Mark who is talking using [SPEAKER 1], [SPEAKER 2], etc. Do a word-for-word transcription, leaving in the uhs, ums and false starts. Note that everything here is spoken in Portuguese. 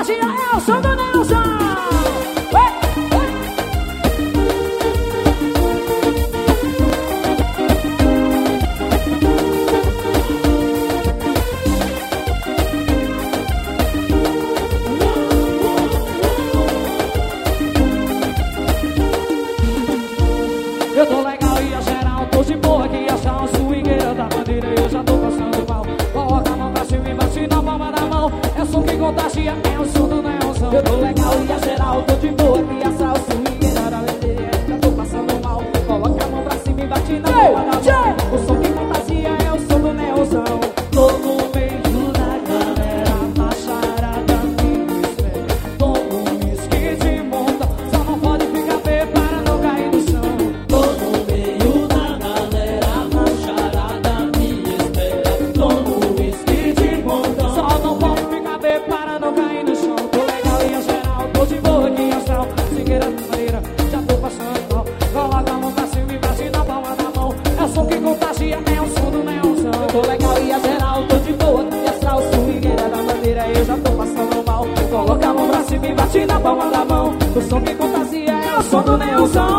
[SPEAKER 1] contagia é o som do Nelson. Eu tô legal e a geral, tô de boa aqui, achar uma swingueira da bandeira, eu já tô passando mal. Coloca a mão pra cima e bate na palma da mão. É o som que contagia, é o som do Nelson. Eu tô legal e a geral, tô de boa aqui, achar uma swingueira da bandeira, eu já tô passando mal. Coloca a mão pra cima e bate na palma da mão. O som que contagia é o som do Nelson. Tô no meio da galera, a charada me espera. Tô no esqui de monta, só não pode ficar bem para não cair no chão. Tô legal e a geral, tô de boa, e astral, swingueira da bandeira, eu já tô passando mal. Coloca a mão pra cima e bate na palma da mão. O som que contagia é o som do Nelson.